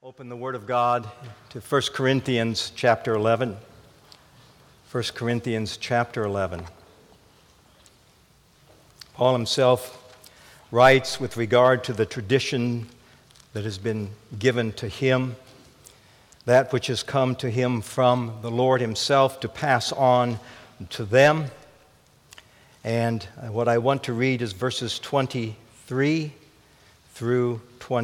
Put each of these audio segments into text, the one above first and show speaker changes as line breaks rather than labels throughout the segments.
Open the Word of God to 1 Corinthians chapter 11. 1 Corinthians chapter 11. Paul himself writes with regard to the tradition that has been given to him, that which has come to him from the Lord himself to pass on to them. And what I want to read is verses 23 through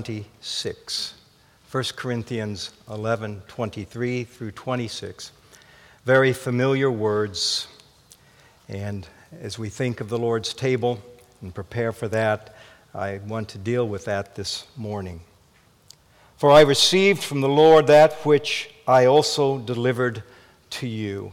26. 1 Corinthians 11, 23 through 26. Very familiar words. And as we think of the Lord's table and prepare for that, I want to deal with that this morning. For I received from the Lord that which I also delivered to you.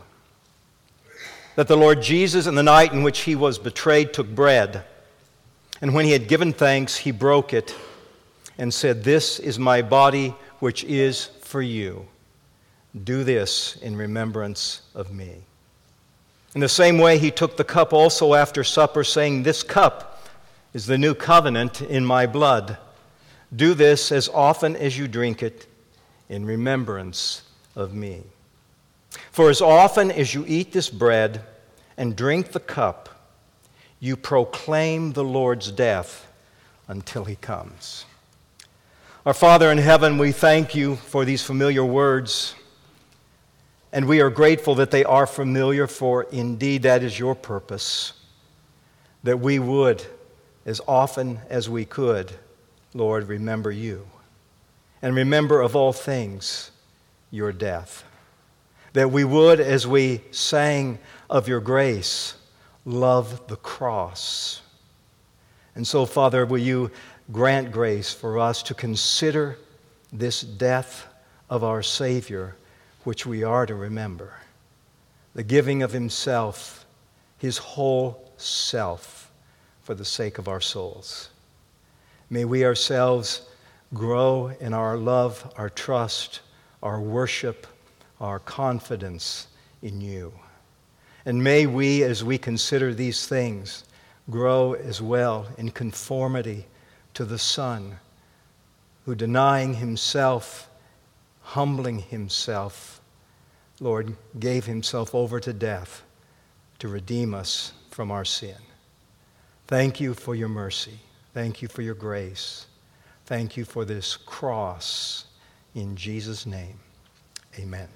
That the Lord Jesus, in the night in which he was betrayed, took bread. And when he had given thanks, he broke it and said, "This is my body, which is for you. Do this in remembrance of me." In the same way, he took the cup also after supper, saying, "This cup is the new covenant in my blood. Do this as often as you drink it in remembrance of me. For as often as you eat this bread and drink the cup, you proclaim the Lord's death until he comes." Our Father in heaven, we thank you for these familiar words, and we are grateful that they are familiar, for indeed that is your purpose, that we would, as often as we could, Lord, remember you, and remember of all things your death. That we would, as we sang of your grace, love the cross. And so, Father, will you grant grace for us to consider this death of our Savior, which we are to remember. The giving of himself, his whole self, for the sake of our souls. May we ourselves grow in our love, our trust, our worship, our confidence in you. And may we, as we consider these things, grow as well in conformity to the Son, who, denying himself, humbling himself, Lord, gave himself over to death to redeem us from our sin. Thank you for your mercy. Thank you for your grace. Thank you for this cross. In Jesus' name, amen.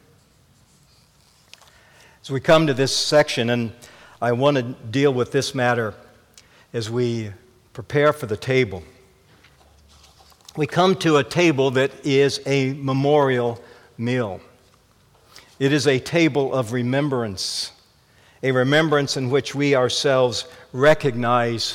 As we come to this section, and I want to deal with this matter as we prepare for the table. We come to a table that is a memorial meal. It is a table of remembrance, a remembrance in which we ourselves recognize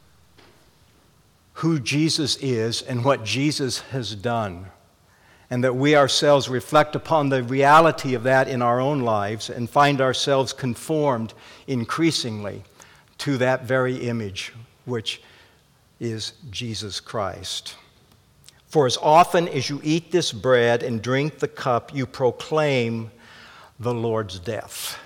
who Jesus is and what Jesus has done, and that we ourselves reflect upon the reality of that in our own lives and find ourselves conformed increasingly to that very image, which is Jesus Christ. For as often as you eat this bread and drink the cup, you proclaim the Lord's death.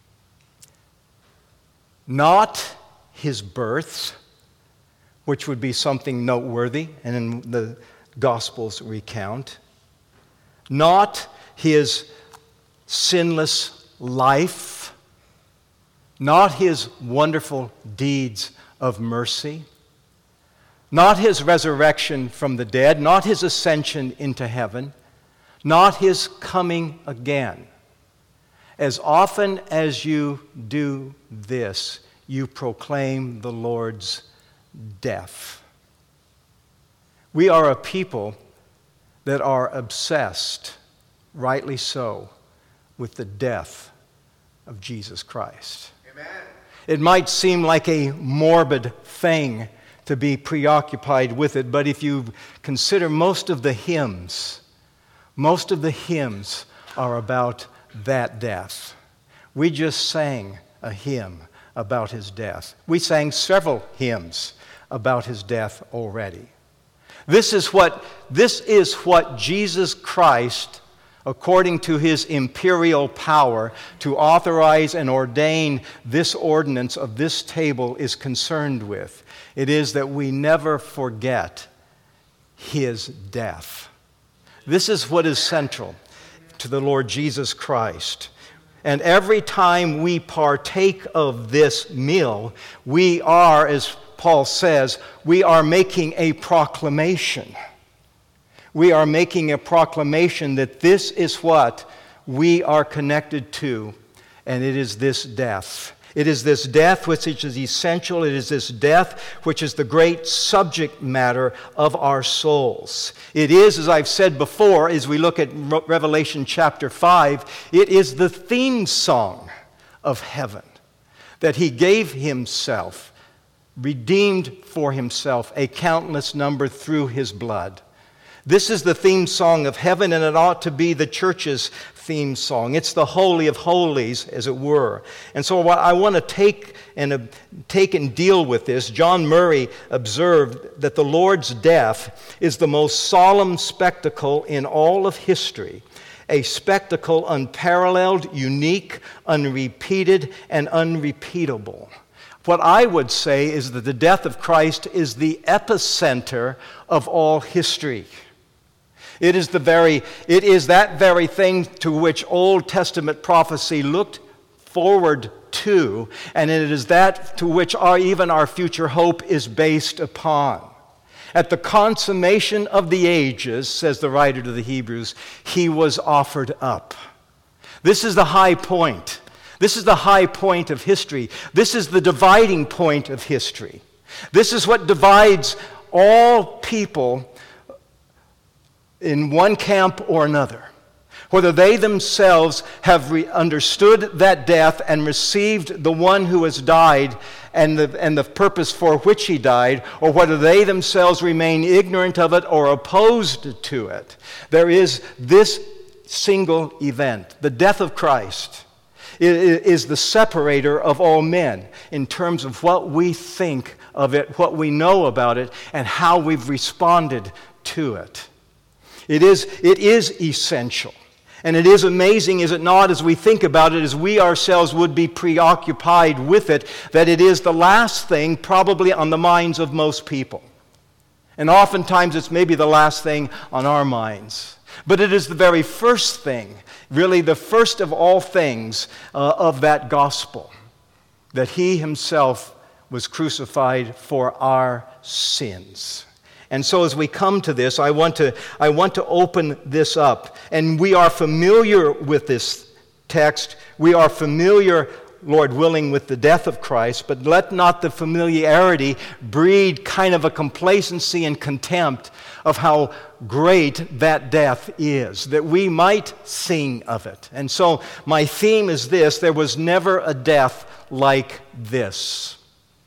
Not his birth, which would be something noteworthy, and in the Gospels recount. Not his sinless life. Not his wonderful deeds of mercy. Not his resurrection from the dead, not his ascension into heaven, not his coming again. As often as you do this, you proclaim the Lord's death. We are a people that are obsessed, rightly so, with the death of Jesus Christ. Amen. It might seem like a morbid thing to be preoccupied with it, but if you consider most of the hymns are about that death. We just sang a hymn about his death. We sang several hymns about his death already. This is what Jesus Christ, according to his imperial power to authorize and ordain this ordinance of this table, is concerned with. It is that we never forget his death. This is what is central to the Lord Jesus Christ. And every time we partake of this meal, we are, as Paul says, we are making a proclamation. We are making a proclamation that this is what we are connected to, and it is this death. It is this death which is essential. It is this death which is the great subject matter of our souls. It is, as I've said before, as we look at Revelation chapter 5, it is the theme song of heaven, that He gave Himself, redeemed for Himself a countless number through His blood. This is the theme song of heaven, and it ought to be the church's theme song. It's the Holy of Holies, as it were. And so what I want to take and deal with this. John Murray observed that the Lord's death is the most solemn spectacle in all of history, a spectacle unparalleled, unique, unrepeated, and unrepeatable. What I would say is that the death of Christ is the epicenter of all history. It is that very thing to which Old Testament prophecy looked forward to, and it is that to which even our future hope is based upon. At the consummation of the ages, says the writer to the Hebrews, He was offered up. This is the high point. This is the high point of history. This is the dividing point of history. This is what divides all people in one camp or another, whether they themselves have understood that death and received the one who has died and the purpose for which He died, or whether they themselves remain ignorant of it or opposed to it. There is this single event, the death of Christ, is the separator of all men in terms of what we think of it, what we know about it, and how we've responded to it. It is essential. And it is amazing, is it not, as we think about it, as we ourselves would be preoccupied with it, that it is the last thing probably on the minds of most people. And oftentimes it's maybe the last thing on our minds. But it is the very first thing, really the first of all things of that gospel, that He Himself was crucified for our sins. And so as we come to this, I want to open this up. And we are familiar with this text. We are familiar, Lord willing, with the death of Christ. But let not the familiarity breed kind of a complacency and contempt of how great that death is, that we might sing of it. And so my theme is this: there was never a death like this.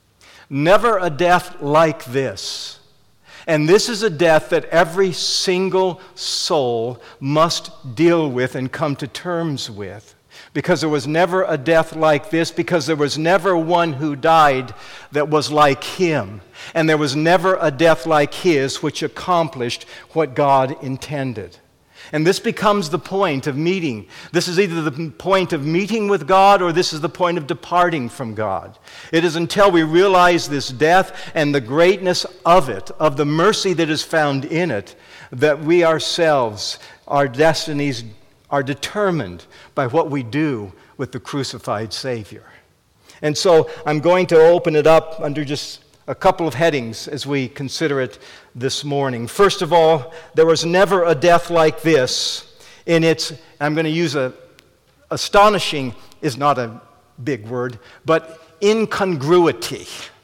Never a death like this. And this is a death that every single soul must deal with and come to terms with. Because there was never a death like this, because there was never one who died that was like Him. And there was never a death like His which accomplished what God intended. And this becomes the point of meeting. This is either the point of meeting with God, or this is the point of departing from God. It is until we realize this death and the greatness of it, of the mercy that is found in it, that we ourselves, our destinies are determined by what we do with the crucified Savior. And so I'm going to open it up under just a couple of headings as we consider it this morning. First of all, there was never a death like this in its, I'm going to use astonishing is not a big word, but incongruity.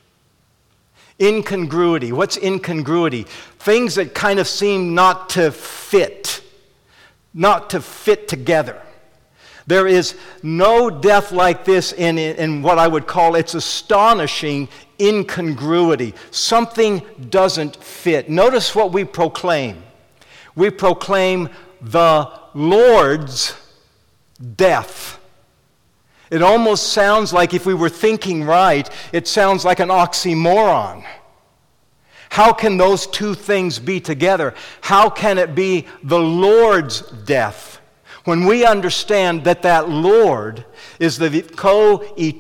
Incongruity. What's incongruity? Things that kind of seem not to fit together. There is no death like this in what I would call its astonishing incongruity. Something doesn't fit. Notice what we proclaim. We proclaim the Lord's death. It almost sounds like, if we were thinking right, it sounds like an oxymoron. How can those two things be together? How can it be the Lord's death? When we understand that Lord is the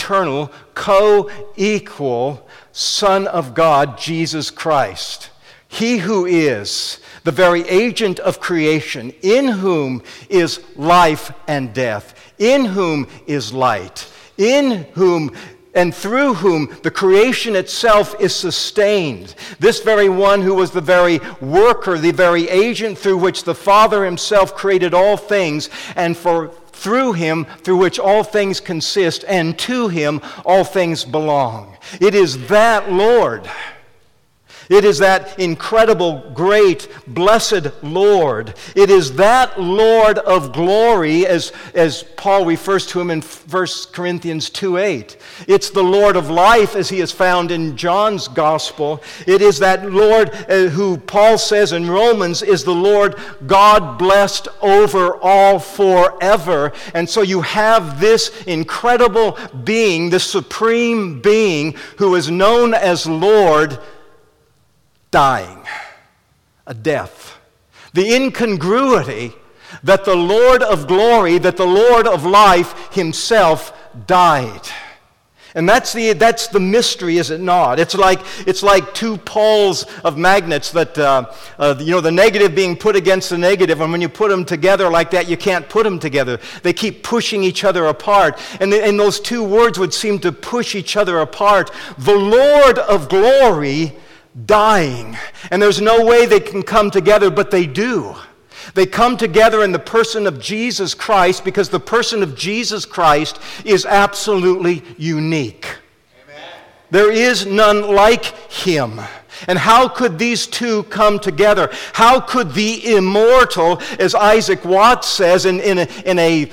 co-eternal, co-equal Son of God, Jesus Christ. He who is the very agent of creation, in whom is life and death, in whom is light, in whom and through whom the creation itself is sustained. This very one who was the very worker, the very agent through which the Father himself created all things, and through him, through which all things consist, and to him all things belong. It is that Lord. It is that incredible, great, blessed Lord. It is that Lord of glory, as Paul refers to him in 1 Corinthians 2:8. It's the Lord of life, as he is found in John's Gospel. It is that Lord who Paul says in Romans is the Lord God blessed over all forever. And so you have this incredible being, this supreme being who is known as Lord, dying, a death. The incongruity that the Lord of glory, that the Lord of life himself died. And that's the mystery, is it not? It's like two poles of magnets that, the negative being put against the negative, and when you put them together like that, you can't put them together. They keep pushing each other apart. And those two words would seem to push each other apart. The Lord of glory dying. And there's no way they can come together, but they do. They come together in the person of Jesus Christ, because the person of Jesus Christ is absolutely unique. Amen. There is none like him. And how could these two come together? How could the immortal, as Isaac Watts says in a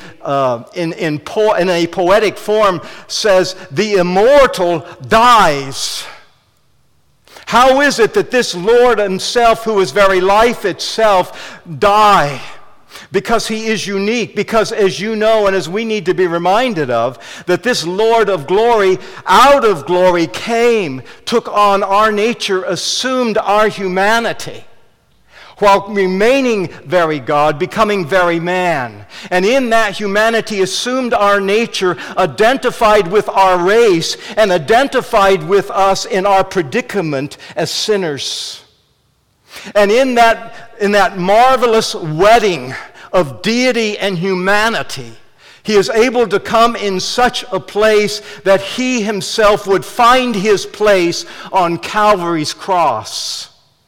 poetic form, says, the immortal dies? How is it that this Lord himself, who is very life itself, die? Because he is unique. Because, as you know, and as we need to be reminded of, that this Lord of glory, out of glory came, took on our nature, assumed our humanity, while remaining very God, becoming very man. And in that humanity assumed our nature, identified with our race, and identified with us in our predicament as sinners. And in that marvelous wedding of deity and humanity, he is able to come in such a place that he himself would find his place on Calvary's cross.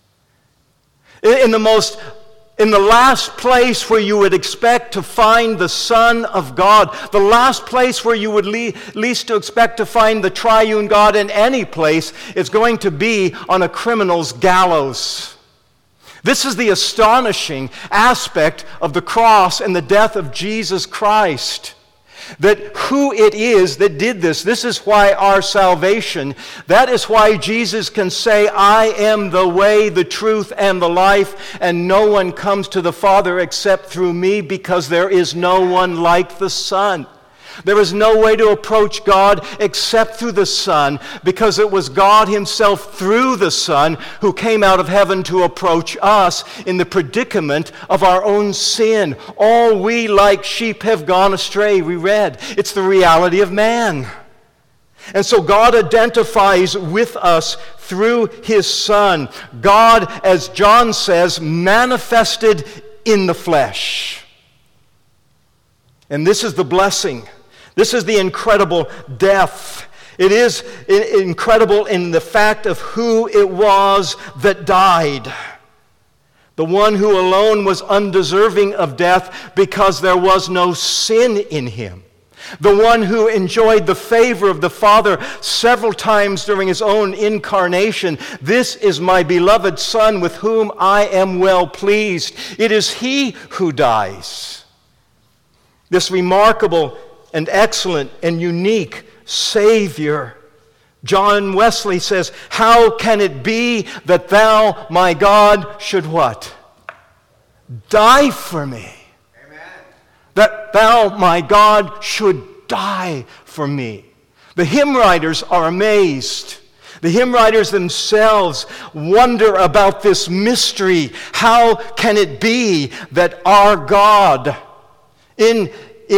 In the last place where you would expect to find the Son of God, the last place where you would least to expect to find the triune God in any place, is going to be on a criminal's gallows. This is the astonishing aspect of the cross and the death of Jesus Christ. That who it is that did this. This is why our salvation, that is why Jesus can say, I am the way, the truth, and the life, and no one comes to the Father except through me, because there is no one like the Son. There is no way to approach God except through the Son, because it was God himself through the Son who came out of heaven to approach us in the predicament of our own sin. All we like sheep have gone astray, we read. It's the reality of man. And so God identifies with us through his Son. God, as John says, manifested in the flesh. And this is the blessing. This is the incredible death. It is incredible in the fact of who it was that died. The one who alone was undeserving of death because there was no sin in him. The one who enjoyed the favor of the Father several times during his own incarnation. This is my beloved Son with whom I am well pleased. It is he who dies. This remarkable and excellent and unique Savior. John Wesley says, how can it be that thou, my God, should what? Die for me. Amen. That thou, my God, should die for me. The hymn writers are amazed. The hymn writers themselves wonder about this mystery. How can it be that our God, in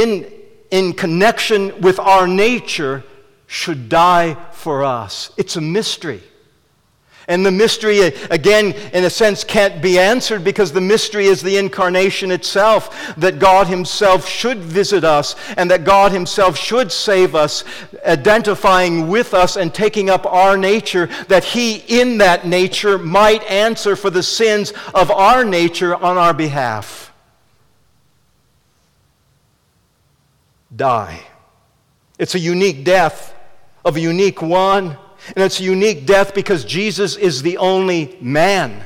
connection with our nature, should die for us? It's a mystery. And the mystery, again, in a sense, can't be answered because the mystery is the incarnation itself, that God himself should visit us and that God himself should save us, identifying with us and taking up our nature, that he in that nature might answer for the sins of our nature on our behalf. Die. It's a unique death of a unique one. And it's a unique death because Jesus is the only man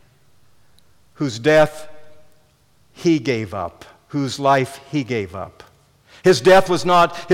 whose death he gave up, whose life he gave up. His life was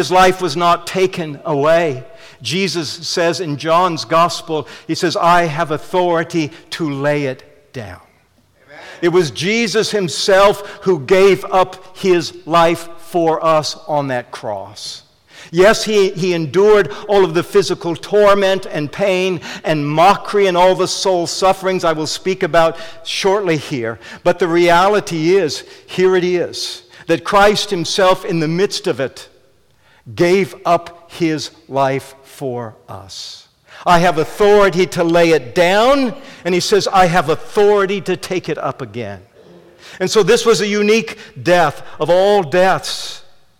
not taken away. Jesus says in John's gospel, he says, I have authority to lay it down. Amen. It was Jesus himself who gave up his life for us on that cross. Yes, he endured all of the physical torment and pain and mockery and all the soul sufferings I will speak about shortly here. But the reality is, here it is, that Christ himself in the midst of it gave up his life for us. I have authority to lay it down, and he says, I have authority to take it up again. And so this was a unique death of all deaths.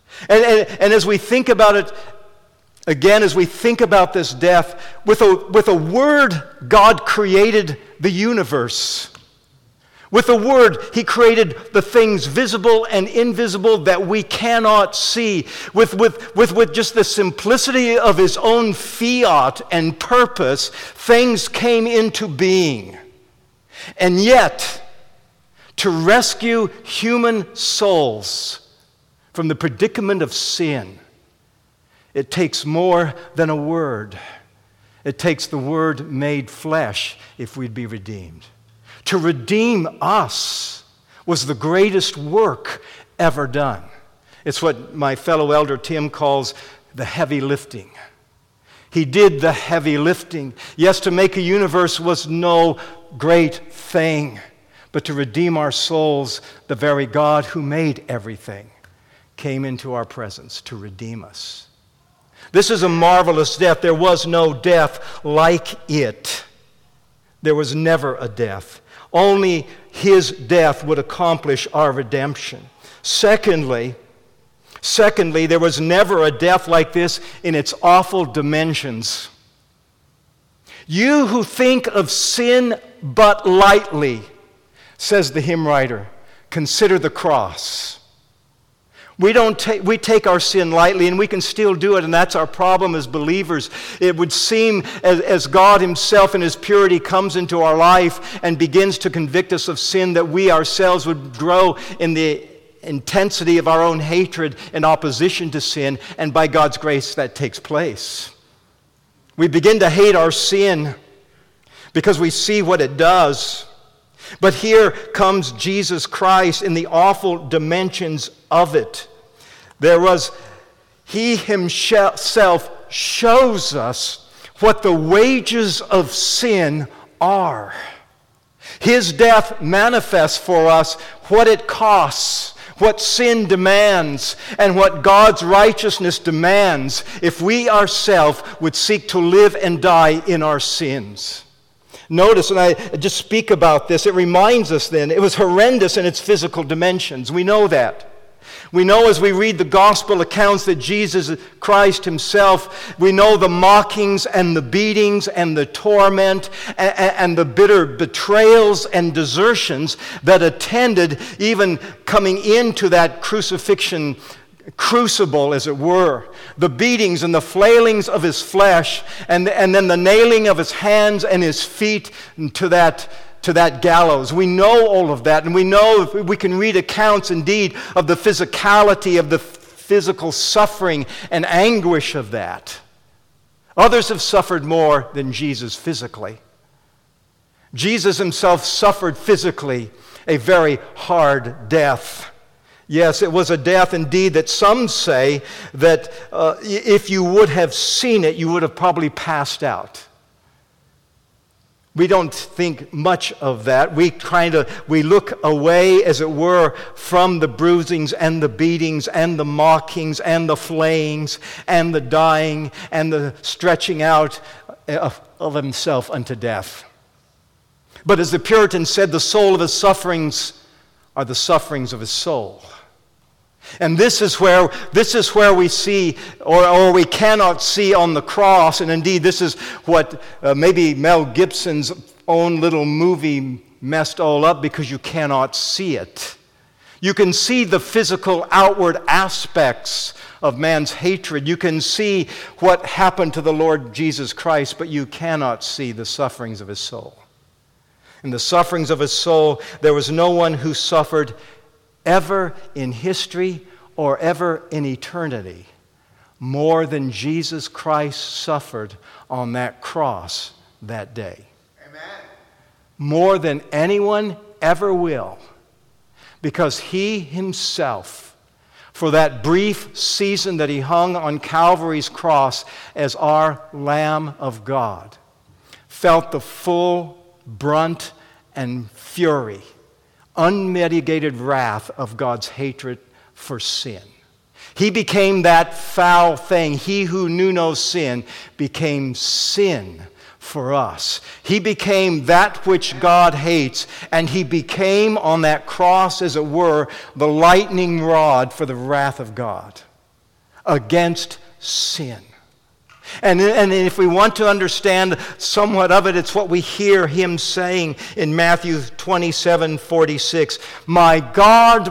And as we think about it, again, as we think about this death, with a word, God created the universe. With a word, he created the things visible and invisible that we cannot see. With just the simplicity of his own fiat and purpose, things came into being. And yet, to rescue human souls from the predicament of sin, it takes more than a word. It takes the Word made flesh if we'd be redeemed. To redeem us was the greatest work ever done. It's what my fellow elder Tim calls the heavy lifting. He did the heavy lifting. Yes, to make a universe was no great thing, but to redeem our souls, the very God who made everything came into our presence to redeem us. This is a marvelous death. There was no death like it. There was never a death. Only his death would accomplish our redemption. Secondly, there was never a death like this in its awful dimensions. You who think of sin but lightly, says the hymn writer, consider the cross. We take our sin lightly, and we can still do it, and that's our problem as believers. It would seem as God himself in his purity comes into our life and begins to convict us of sin, that we ourselves would grow in the intensity of our own hatred and opposition to sin, and by God's grace that takes place. We begin to hate our sin because we see what it does. But here comes Jesus Christ in the awful dimensions of it. He himself shows us what the wages of sin are. His death manifests for us what it costs, what sin demands, and what God's righteousness demands if we ourselves would seek to live and die in our sins. Notice, and I just speak about this, it reminds us then, it was horrendous in its physical dimensions. We know that. We know as we read the gospel accounts that Jesus Christ himself, we know the mockings and the beatings and the torment and the bitter betrayals and desertions that attended even coming into that crucifixion crucible, as it were. The beatings and the flailings of his flesh, and then the nailing of his hands and his feet to that gallows. We know all of that, and we know, we can read accounts indeed of the physicality of the physical suffering and anguish of that. Others have suffered more than Jesus physically. Jesus himself suffered physically a very hard death. Yes, it was a death indeed that some say that if you would have seen it, you would have probably passed out. We don't think much of that. We look away, as it were, from the bruisings and the beatings and the mockings and the flayings and the dying and the stretching out of himself unto death. But as the Puritans said, the soul of his sufferings are the sufferings of his soul. And this is where we see, or we cannot see on the cross, and indeed this is what maybe Mel Gibson's own little movie messed all up, because you cannot see it. You can see the physical outward aspects of man's hatred. You can see what happened to the Lord Jesus Christ, but you cannot see the sufferings of his soul. In the sufferings of his soul, there was no one who suffered ever in history or ever in eternity more than Jesus Christ suffered on that cross that day.
Amen.
More than anyone ever will, because he himself, for that brief season that he hung on Calvary's cross as our Lamb of God, felt the full brunt and fury, unmitigated wrath of God's hatred for sin. He became that foul thing. He who knew no sin became sin for us. He became that which God hates, and he became on that cross, as it were, the lightning rod for the wrath of God against sin. And if we want to understand somewhat of it, it's what we hear him saying in Matthew 27:46. My God,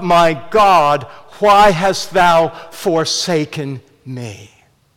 why hast thou forsaken me?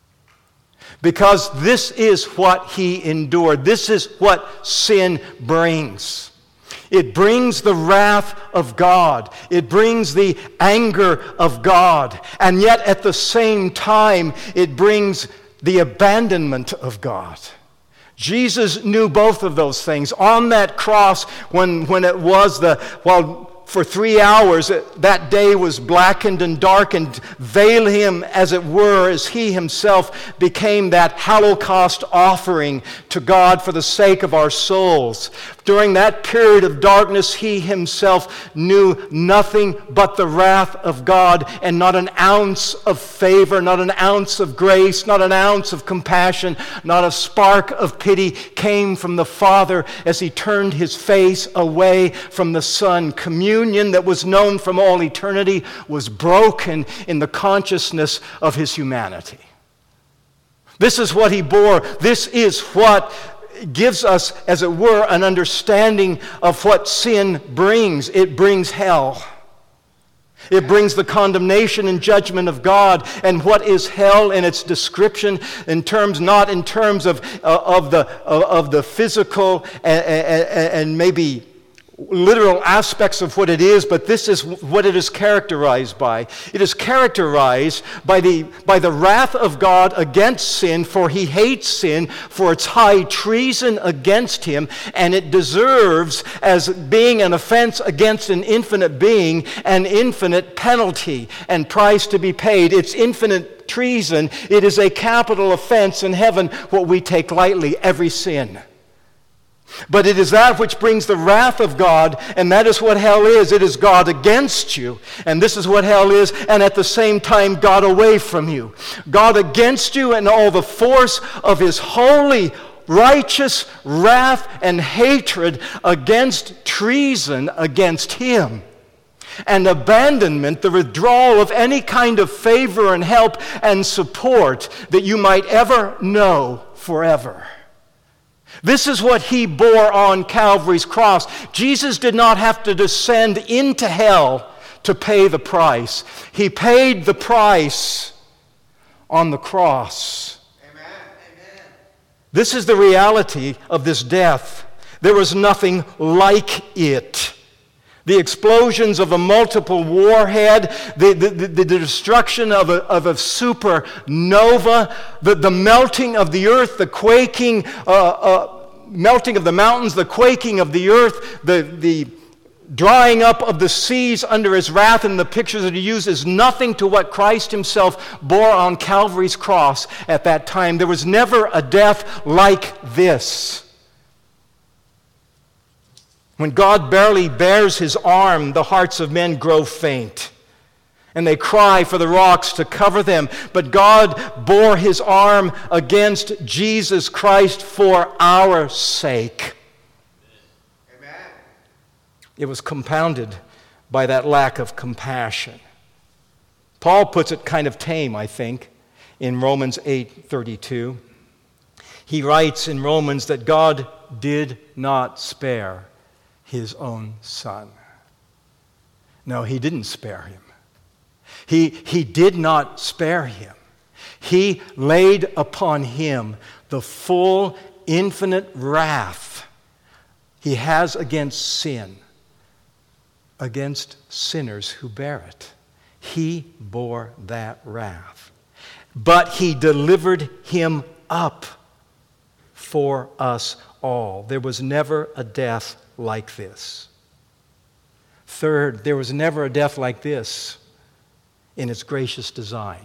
Because this is what he endured. This is what sin brings. It brings the wrath of God. It brings the anger of God. And yet at the same time, it brings the abandonment of God. Jesus knew both of those things. On that cross, when it was for 3 hours, that day was blackened and darkened, veil him, as it were, as he himself became that Holocaust offering to God for the sake of our souls. During that period of darkness, he himself knew nothing but the wrath of God, and not an ounce of favor, not an ounce of grace, not an ounce of compassion, not a spark of pity came from the Father as he turned his face away from the Son. Communion that was known from all eternity was broken in the consciousness of his humanity. This is what he bore. This is what gives us, as it were, an understanding of what sin brings. It brings hell. It brings the condemnation and judgment of God. And what is hell in its description, not in terms of the physical and maybe literal aspects of what it is, but this is what it is characterized by. It is characterized by the wrath of God against sin, for he hates sin for its high treason against him, and it deserves, as being an offense against an infinite being, an infinite penalty and price to be paid. It's infinite treason. It is a capital offense in heaven, what we take lightly, every sin. But it is that which brings the wrath of God, and that is what hell is. It is God against you, and this is what hell is, and at the same time God away from you. God against you and all the force of his holy, righteous wrath and hatred against treason against him. And abandonment, the withdrawal of any kind of favor and help and support that you might ever know forever. This is what he bore on Calvary's cross. Jesus did not have to descend into hell to pay the price. He paid the price on the cross.
Amen. Amen.
This is the reality of this death. There was nothing like it. The explosions of a multiple warhead, the destruction of a supernova, the melting of the earth, the quaking, melting of the mountains, the quaking of the earth, the drying up of the seas under his wrath, and the pictures that he used is nothing to what Christ himself bore on Calvary's cross at that time. There was never a death like this. When God barely bares his arm, the hearts of men grow faint, and they cry for the rocks to cover them. But God bore his arm against Jesus Christ for our sake.
Amen.
it was compounded by that lack of compassion. Paul puts it kind of tame, I think, in Romans 8:32. He writes in Romans that God did not spare his own son. No, he didn't spare him. He did not spare him. He laid upon him the full, infinite wrath he has against sin, against sinners who bear it. He bore that wrath. But he delivered him up for us all. There was never a death like this. Third, there was never a death like this in its gracious design.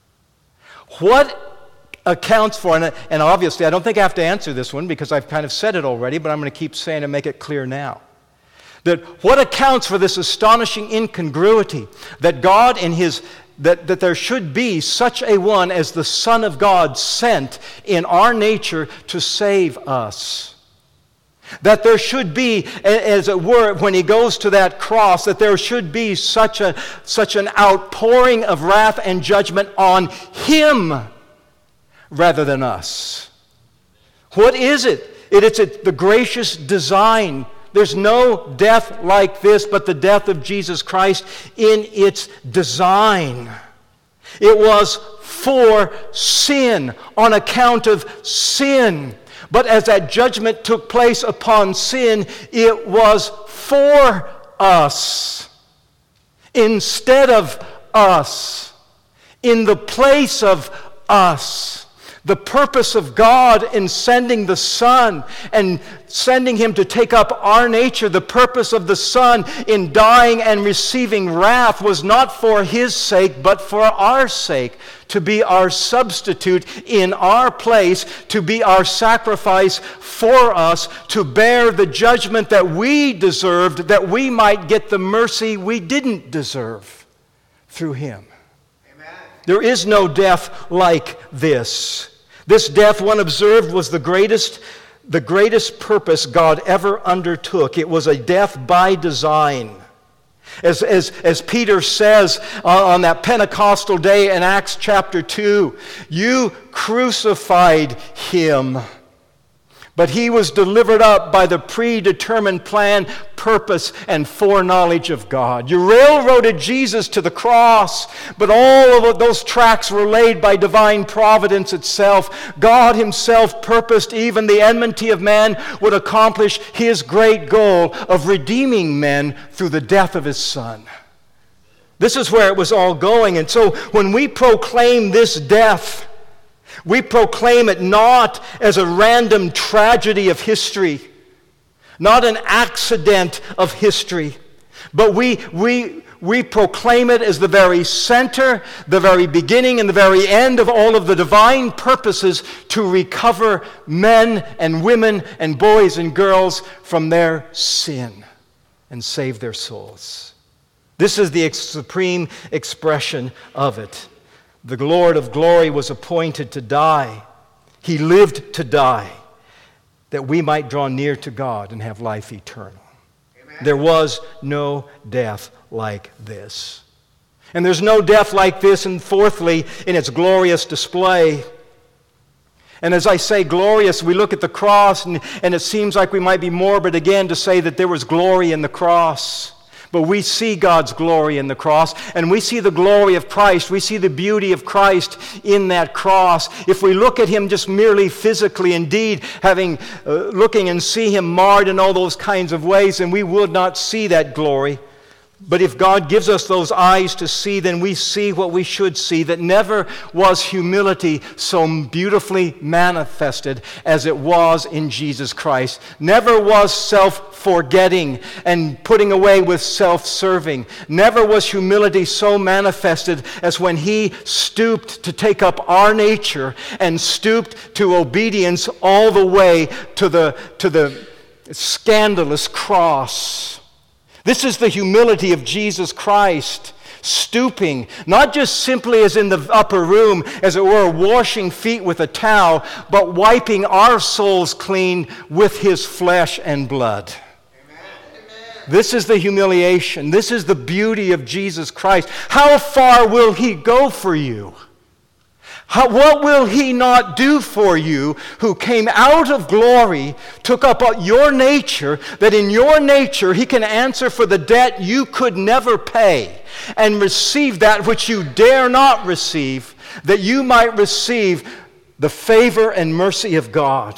What accounts for, and obviously I don't think I have to answer this one because I've kind of said it already, but I'm going to keep saying it and make it clear now. That what accounts for this astonishing incongruity that God in His that there should be such a one as the Son of God sent in our nature to save us. That there should be, as it were, when He goes to that cross, that there should be such an outpouring of wrath and judgment on Him rather than us. What is it? It's the gracious design. There's no death like this but the death of Jesus Christ in its design. It was for sin, on account of sin. But as that judgment took place upon sin, it was for us, instead of us, in the place of us. The purpose of God in sending the Son and sending Him to take up our nature, the purpose of the Son in dying and receiving wrath was not for His sake, but for our sake, to be our substitute in our place, to be our sacrifice for us, to bear the judgment that we deserved, that we might get the mercy we didn't deserve through Him. Amen. There is no death like this. This death, one observed, was the greatest purpose God ever undertook. It was a death by design. As Peter says on that Pentecostal day in Acts chapter 2, you crucified Him, but He was delivered up by the predetermined plan, purpose, and foreknowledge of God. You railroaded Jesus to the cross, but all of those tracks were laid by divine providence itself. God Himself purposed even the enmity of man would accomplish His great goal of redeeming men through the death of His Son. This is where it was all going. And so when we proclaim this death, we proclaim it not as a random tragedy of history, not an accident of history, but we proclaim it as the very center, the very beginning, and the very end of all of the divine purposes to recover men and women and boys and girls from their sin and save their souls. This is the supreme expression of it. The Lord of glory was appointed to die. He lived to die, that we might draw near to God and have life eternal. Amen. There was no death like this. And there's no death like this, and fourthly, in its glorious display. And as I say glorious, we look at the cross, and it seems like we might be morbid again to say that there was glory in the cross. But we see God's glory in the cross, and we see the glory of Christ. We see the beauty of Christ in that cross. If we look at Him just merely physically, indeed, looking and see Him marred in all those kinds of ways, then we would not see that glory. But if God gives us those eyes to see, then we see what we should see, that never was humility so beautifully manifested as it was in Jesus Christ. Never was self-forgetting and putting away with self-serving. Never was humility so manifested as when He stooped to take up our nature and stooped to obedience all the way to the scandalous cross. This is the humility of Jesus Christ, stooping, not just simply as in the upper room, as it were, washing feet with a towel, but wiping our souls clean with His flesh and blood. Amen. This is the humiliation. This is the beauty of Jesus Christ. How far will He go for you? What will He not do for you who came out of glory, took up your nature, that in your nature He can answer for the debt you could never pay, and receive that which you dare not receive, that you might receive the favor and mercy of God.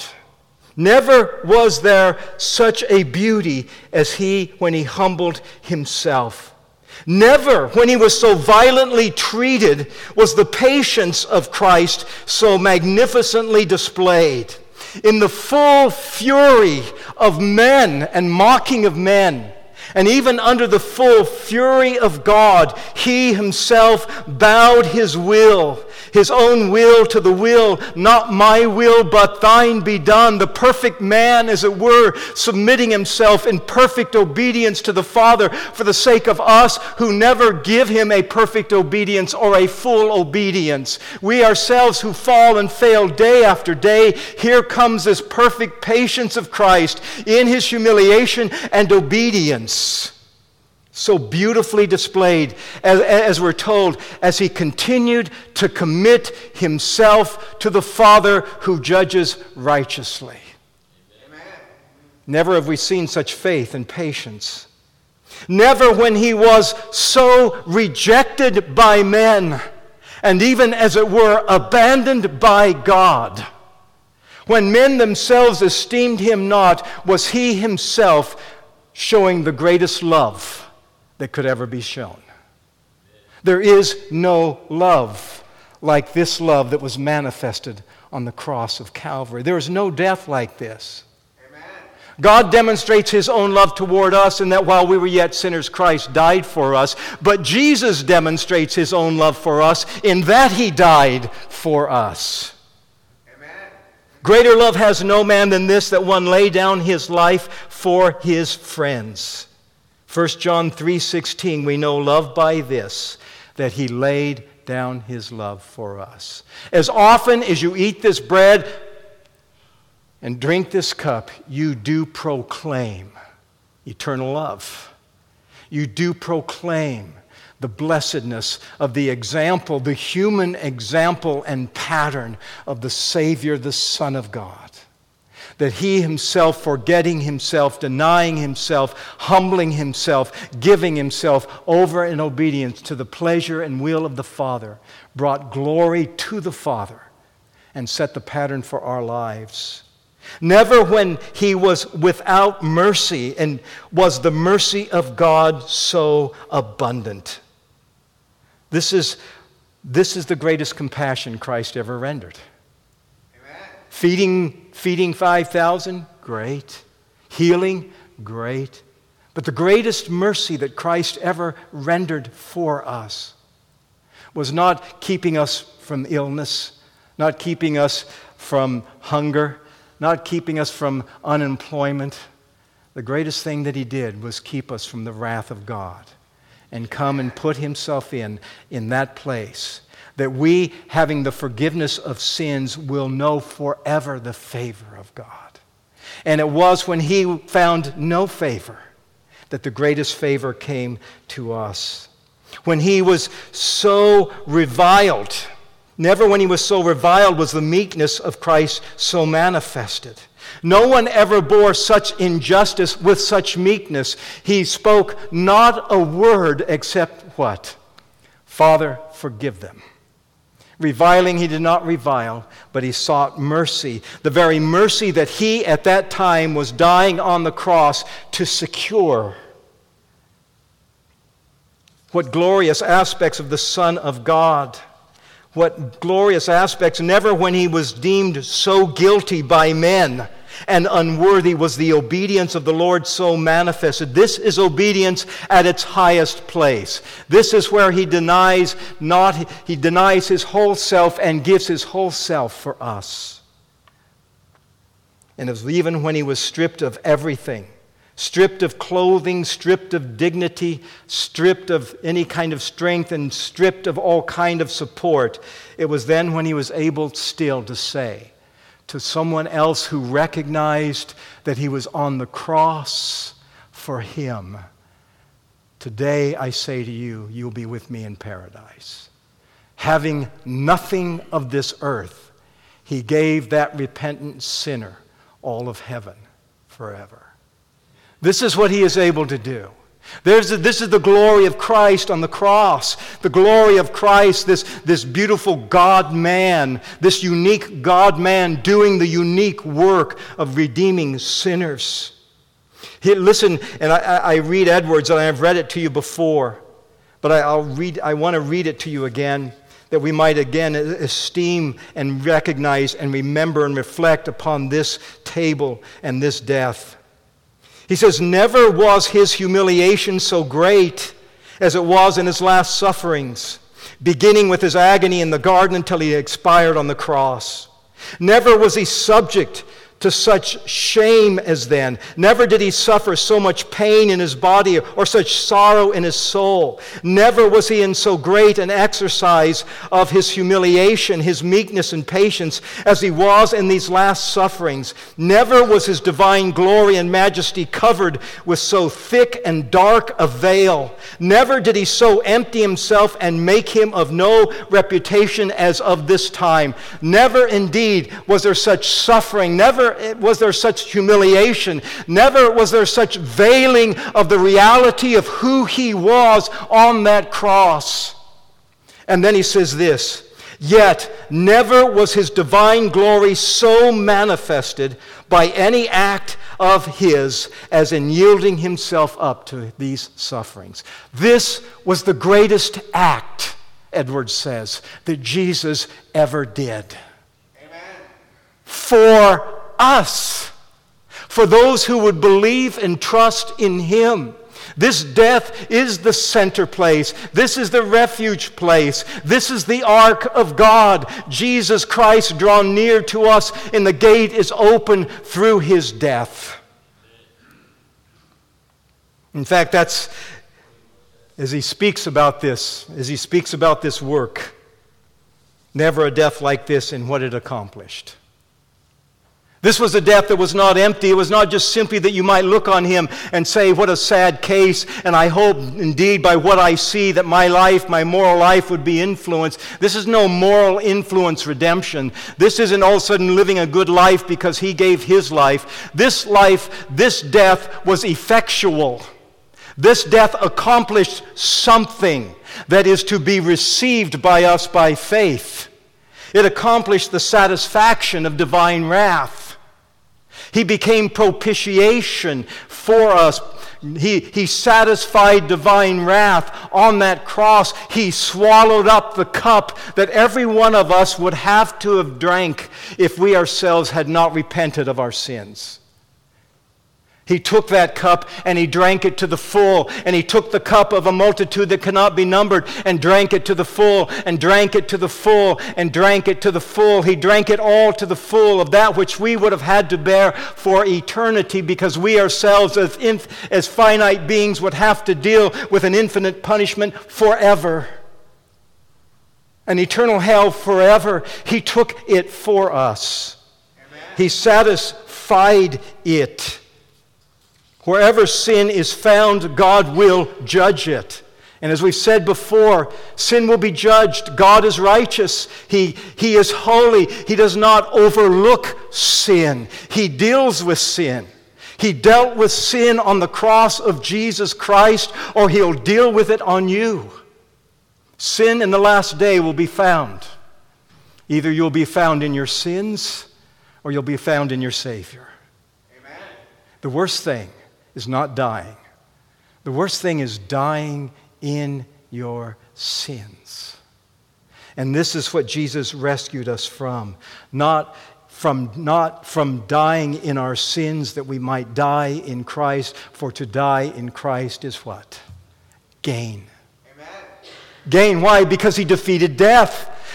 Never was there such a beauty as He when He humbled Himself. Never, when He was so violently treated, was the patience of Christ so magnificently displayed. In the full fury of men and mocking of men, and even under the full fury of God, He Himself bowed His will, His own will to the will, not my will, but thine be done. The perfect man, as it were, submitting himself in perfect obedience to the Father for the sake of us who never give Him a perfect obedience or a full obedience. We ourselves who fall and fail day after day, here comes this perfect patience of Christ in His humiliation and obedience. So beautifully displayed, as we're told, as He continued to commit Himself to the Father who judges righteously. Amen. Never have we seen such faith and patience. Never when He was so rejected by men, and even, as it were, abandoned by God. When men themselves esteemed Him not, was He Himself showing the greatest love that could ever be shown. There is no love like this love that was manifested on the cross of Calvary. There is no death like this. Amen. God demonstrates His own love toward us in that while we were yet sinners, Christ died for us. But Jesus demonstrates His own love for us in that He died for us. Amen. Greater love has no man than this, that one lay down his life for his friends. 1 John 3:16, we know love by this, that He laid down His love for us. As often as you eat this bread and drink this cup, you do proclaim eternal love. You do proclaim the blessedness of the example, the human example and pattern of the Savior, the Son of God. That He Himself, forgetting Himself, denying Himself, humbling Himself, giving Himself over in obedience to the pleasure and will of the Father, brought glory to the Father and set the pattern for our lives. Never when He was without mercy and was the mercy of God so abundant. This is the greatest compassion Christ ever rendered. Feeding 5,000, great. Healing, great. But the greatest mercy that Christ ever rendered for us was not keeping us from illness, not keeping us from hunger, not keeping us from unemployment. The greatest thing that He did was keep us from the wrath of God and come and put Himself in that place, that we, having the forgiveness of sins, will know forever the favor of God. And it was when He found no favor that the greatest favor came to us. When He was so reviled, never when He was so reviled was the meekness of Christ so manifested. No one ever bore such injustice with such meekness. He spoke not a word except what? Father, forgive them. Reviling, He did not revile, but He sought mercy. The very mercy that He at that time was dying on the cross to secure. What glorious aspects of the Son of God. What glorious aspects. Never when He was deemed so guilty by men and unworthy was the obedience of the Lord so manifested. This is obedience at its highest place. This is where He denies His whole self and gives His whole self for us. And it was even when He was stripped of everything, stripped of clothing, stripped of dignity, stripped of any kind of strength, and stripped of all kind of support, it was then when He was able still to say to someone else who recognized that He was on the cross for him, today I say to you, you'll be with me in paradise. Having nothing of this earth, he gave that repentant sinner all of heaven forever. This is what he is able to do. This is the glory of Christ on the cross. The glory of Christ, this beautiful God-man, this unique God-man doing the unique work of redeeming sinners. Listen, and I read Edwards, and I have read it to you before, but I want to read it to you again, that we might again esteem and recognize and remember and reflect upon this table and this death. He says, never was his humiliation so great as it was in his last sufferings, beginning with his agony in the garden until he expired on the cross. Never was he subject to such shame as then. Never did he suffer so much pain in his body or such sorrow in his soul. Never was he in so great an exercise of his humiliation, his meekness and patience as he was in these last sufferings. Never was his divine glory and majesty covered with so thick and dark a veil. Never did he so empty himself and make him of no reputation as of this time. Never indeed was there such suffering. Never was there such humiliation. Never was there such veiling of the reality of who he was on that cross. And then he says this, yet never was his divine glory so manifested by any act of his as in yielding himself up to these sufferings. This was the greatest act, Edwards says, that Jesus ever did. Amen. For us, for those who would believe and trust in him. This death is the center place. This is the refuge place. This is the ark of God. Jesus Christ drawn near to us, and the gate is open through his death. In fact, that's as he speaks about this work, never a death like this in what it accomplished. This was a death that was not empty. It was not just simply that you might look on him and say, what a sad case, and I hope indeed by what I see that my life, my moral life would be influenced. This is no moral influence redemption. This isn't all of a sudden living a good life because he gave his life. This death was effectual. This death accomplished something that is to be received by us by faith. It accomplished the satisfaction of divine wrath. He became propitiation for us. He satisfied divine wrath on that cross. He swallowed up the cup that every one of us would have to have drank if we ourselves had not repented of our sins. He took that cup and he drank it to the full. And he took the cup of a multitude that cannot be numbered and drank it to the full and drank it to the full and drank it to the full. He drank it all to the full of that which we would have had to bear for eternity, because we ourselves as finite beings would have to deal with an infinite punishment forever. An eternal hell forever. He took it for us. Amen. He satisfied it. Wherever sin is found, God will judge it. And as we've said before, sin will be judged. God is righteous. He is holy. He does not overlook sin. He deals with sin. He dealt with sin on the cross of Jesus Christ, or he'll deal with it on you. Sin in the last day will be found. Either you'll be found in your sins, or you'll be found in your Savior. Amen. The worst thing is not dying. The worst thing is dying in your sins. And this is what Jesus rescued us from. Not from dying in our sins that we might die in Christ, for to die in Christ is what? Gain. Amen. Gain. Why? Because he defeated death.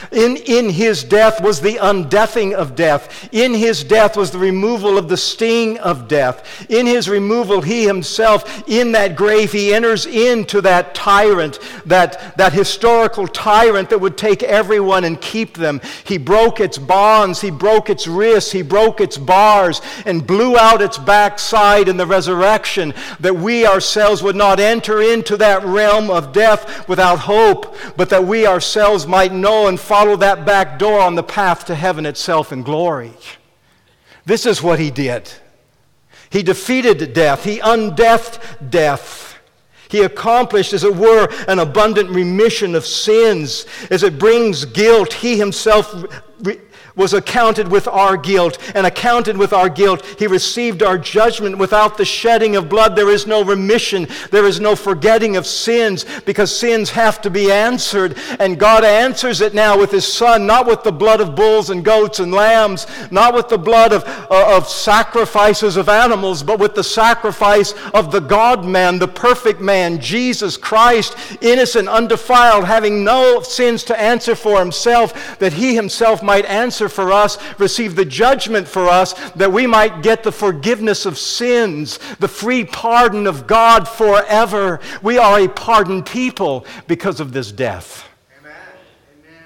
In his death was the undeathing of death. In his death was the removal of the sting of death. In his removal, he himself, in that grave, he enters into that tyrant, that historical tyrant that would take everyone and keep them. He broke its bonds, he broke its wrists, he broke its bars, and blew out its backside in the resurrection, that we ourselves would not enter into that realm of death without hope, but that we ourselves might know and follow that back door on the path to heaven itself in glory. This is what he did. He defeated death. He undeathed death. He accomplished, as it were, an abundant remission of sins. As it brings guilt, he himself was accounted with our guilt, and accounted with our guilt, he received our judgment. Without the shedding of blood, there is no remission, there is no forgetting of sins, because sins have to be answered, and God answers it now with his Son, not with the blood of bulls and goats and lambs, not with the blood of sacrifices of animals, but with the sacrifice of the God-man, the perfect man, Jesus Christ, innocent, undefiled, having no sins to answer for himself, that he himself might answer for us, receive the judgment for us, that we might get the forgiveness of sins, the free pardon of God forever. We are a pardoned people because of this death.
Amen. Amen.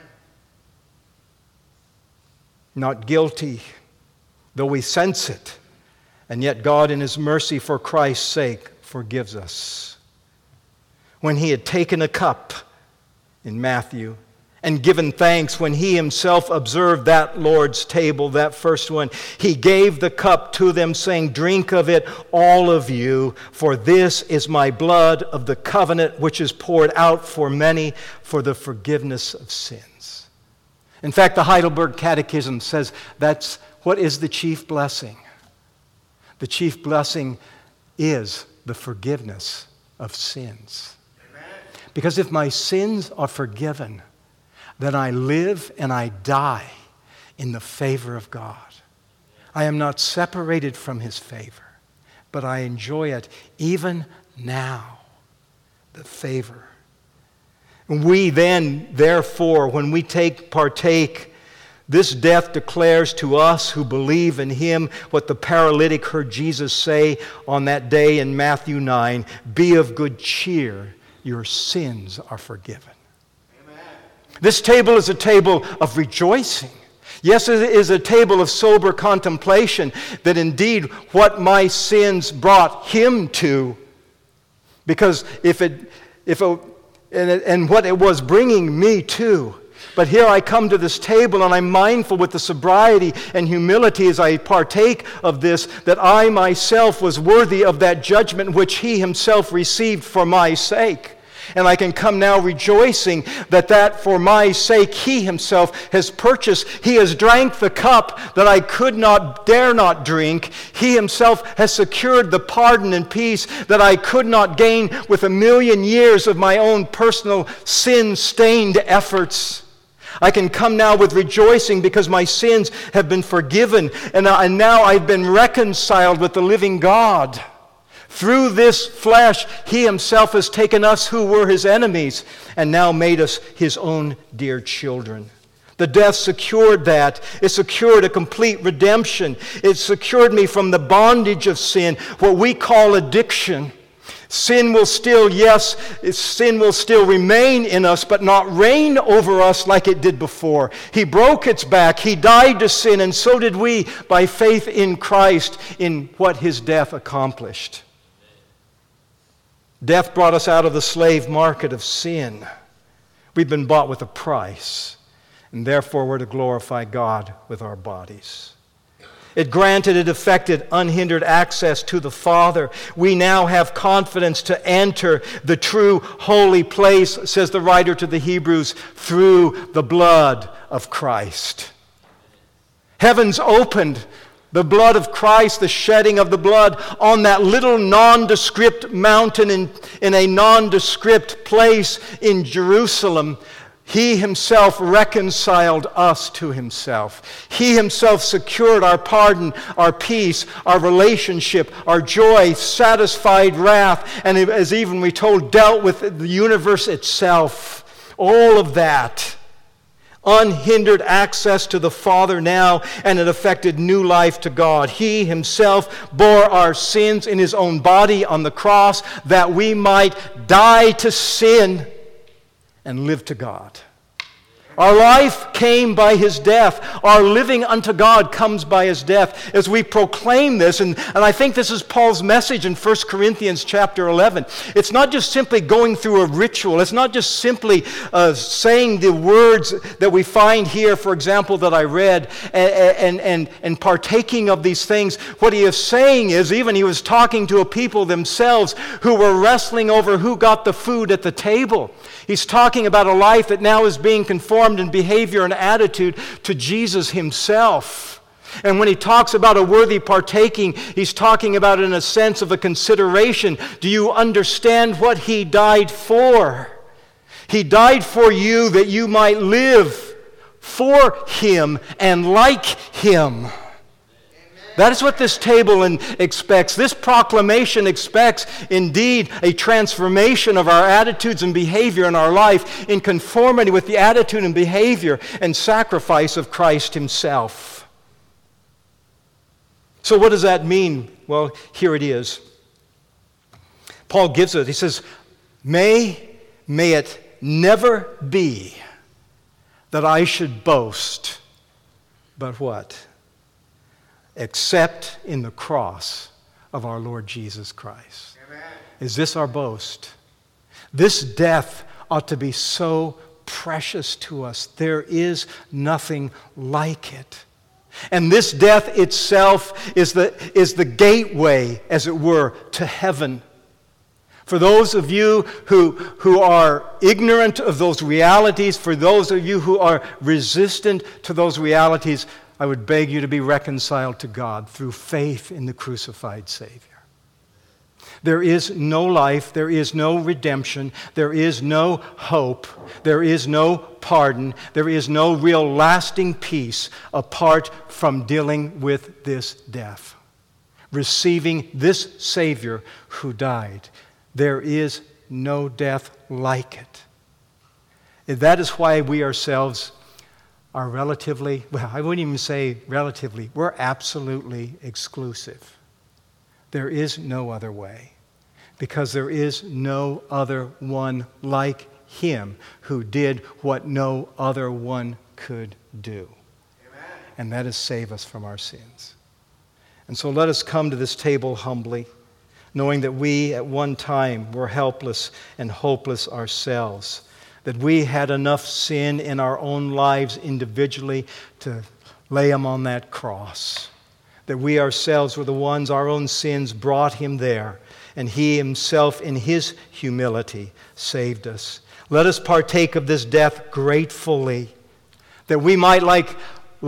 Not guilty, though we sense it, and yet God in his mercy for Christ's sake forgives us. When he had taken a cup in Matthew and given thanks, when he himself observed that Lord's table, that first one, he gave the cup to them, saying, "Drink of it, all of you, for this is my blood of the covenant, which is poured out for many for the forgiveness of sins." In fact, the Heidelberg Catechism says that's what is the chief blessing. The chief blessing is the forgiveness of sins.
Amen.
Because if my sins are forgiven, then I live and I die in the favor of God. I am not separated from his favor, but I enjoy it even now, the favor. We then, therefore, when we partake, this death declares to us who believe in him what the paralytic heard Jesus say on that day in Matthew 9, "Be of good cheer, your sins are forgiven." This table is a table of rejoicing. Yes, it is a table of sober contemplation, that indeed what my sins brought him to, because and what it was bringing me to. But here I come to this table, and I'm mindful with the sobriety and humility as I partake of this, that I myself was worthy of that judgment which he himself received for my sake. And I can come now rejoicing that for my sake he himself has purchased. He has drank the cup that I dare not drink. He himself has secured the pardon and peace that I could not gain with 1,000,000 years of my own personal sin-stained efforts. I can come now with rejoicing because my sins have been forgiven, and now I've been reconciled with the living God. Through this flesh, he himself has taken us who were his enemies and now made us his own dear children. The death secured that. It secured a complete redemption. It secured me from the bondage of sin, what we call addiction. Sin will still remain in us, but not reign over us like it did before. He broke its back. He died to sin, and so did we by faith in Christ in what his death accomplished. Death brought us out of the slave market of sin. We've been bought with a price, and therefore we're to glorify God with our bodies. It effected unhindered access to the Father. We now have confidence to enter the true holy place, says the writer to the Hebrews, through the blood of Christ. Heavens opened. The blood of Christ, the shedding of the blood on that little nondescript mountain in a nondescript place in Jerusalem. He himself reconciled us to himself. He himself secured our pardon, our peace, our relationship, our joy, satisfied wrath, and as even we told, dealt with the universe itself. All of that unhindered access to the Father now, and it affected new life to God. He himself bore our sins in his own body on the cross that we might die to sin and live to God. Our life came by his death. Our living unto God comes by his death. As we proclaim this, and I think this is Paul's message in 1 Corinthians chapter 11. It's not just simply going through a ritual. It's not just simply saying the words that we find here, for example, that I read, and partaking of these things. What he is saying is, even he was talking to a people themselves who were wrestling over who got the food at the table. He's talking about a life that now is being conformed in behavior and attitude to Jesus himself. And when he talks about a worthy partaking, he's talking about in a sense of a consideration. Do you understand what he died for? He died for you that you might live for him and like him. That is what this table expects. This proclamation expects, indeed, a transformation of our attitudes and behavior in our life in conformity with the attitude and behavior and sacrifice of Christ himself. So what does that mean? Well, here it is. Paul gives it. He says, May it never be that I should boast, but what? Except in the cross of our Lord Jesus Christ. Amen. Is this our boast? This death ought to be so precious to us. There is nothing like it. And this death itself is the gateway, as it were, to heaven. For those of you who are ignorant of those realities, for those of you who are resistant to those realities, I would beg you to be reconciled to God through faith in the crucified Savior. There is no life, there is no redemption, there is no hope, there is no pardon, there is no real lasting peace apart from dealing with this death. Receiving this Savior who died. There is no death like it. That is why we ourselves are relatively, well, I wouldn't even say relatively, we're absolutely exclusive. There is no other way, because there is no other one like him who did what no other one could do. Amen. And that is save us from our sins. And so let us come to this table humbly, knowing that we at one time were helpless and hopeless ourselves, that we had enough sin in our own lives individually to lay him on that cross, that we ourselves were the ones, our own sins brought him there, and he himself in his humility saved us. Let us partake of this death gratefully, that we might, like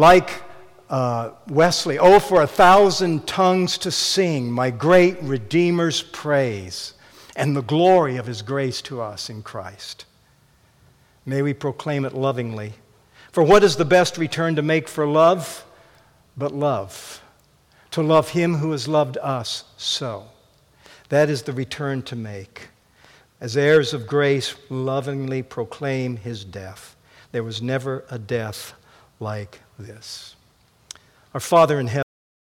Wesley, oh, for 1,000 tongues to sing my great Redeemer's praise and the glory of his grace to us in Christ. May we proclaim it lovingly. For what is the best return to make for love but love? To love him who has loved us so. That is the return to make. As heirs of grace, lovingly proclaim his death. There was never a death like this. Our Father in heaven,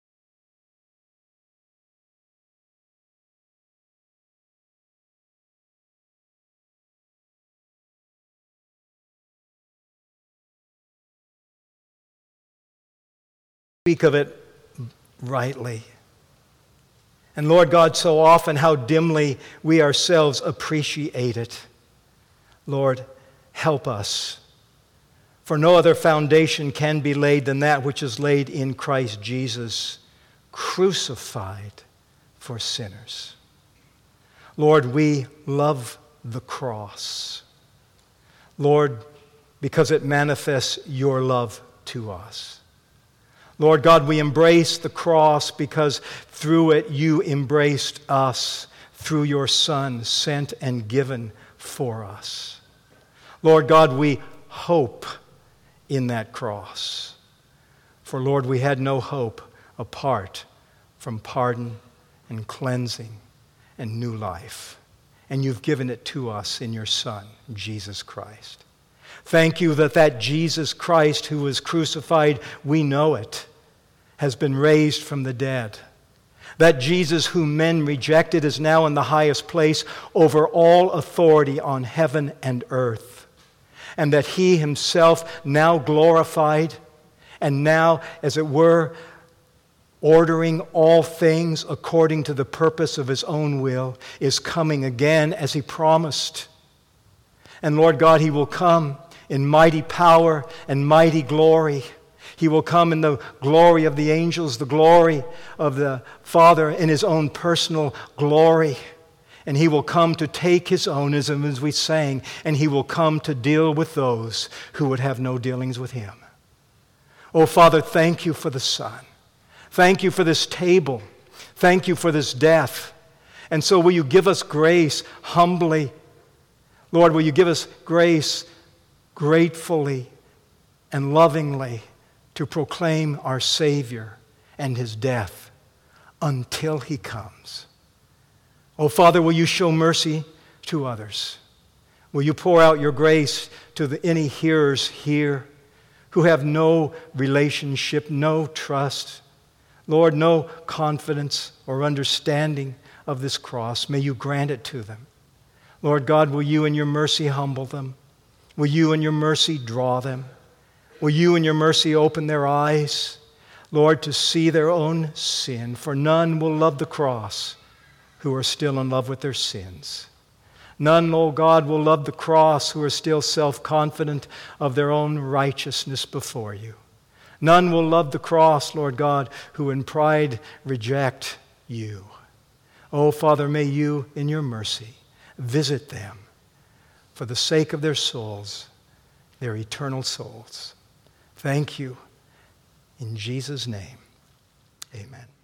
speak of it rightly. And Lord God, so often how dimly we ourselves appreciate it. Lord, help us. For no other foundation can be laid than that which is laid in Christ Jesus, crucified for sinners. Lord, we love the cross. Lord, because it manifests your love to us. Lord God, we embrace the cross because through it you embraced us through your Son sent and given for us. Lord God, we hope in that cross. For Lord, we had no hope apart from pardon and cleansing and new life. And you've given it to us in your Son, Jesus Christ. Thank you that Jesus Christ who was crucified, we know it, has been raised from the dead. That Jesus whom men rejected is now in the highest place over all authority on heaven and earth. And that he himself, now glorified, and now, as it were, ordering all things according to the purpose of his own will, is coming again as he promised. And Lord God, he will come in mighty power and mighty glory. He will come in the glory of the angels, the glory of the Father, in his own personal glory. And he will come to take his own, as we sang, and he will come to deal with those who would have no dealings with him. Oh, Father, thank you for the Son. Thank you for this table. Thank you for this death. And so will you give us grace humbly? Lord, will you give us grace gratefully and lovingly to proclaim our Savior and his death until he comes? Oh, Father, will you show mercy to others? Will you pour out your grace to any hearers here who have no relationship, no trust, Lord, no confidence or understanding of this cross? May you grant it to them. Lord God, will you in your mercy humble them? Will you in your mercy draw them? Will you in your mercy open their eyes, Lord, to see their own sin? For none will love the cross who are still in love with their sins. None, O God, will love the cross who are still self-confident of their own righteousness before you. None will love the cross, Lord God, who in pride reject you. Oh, Father, may you, in your mercy, visit them for the sake of their souls, their eternal souls. Thank you. In Jesus' name, amen.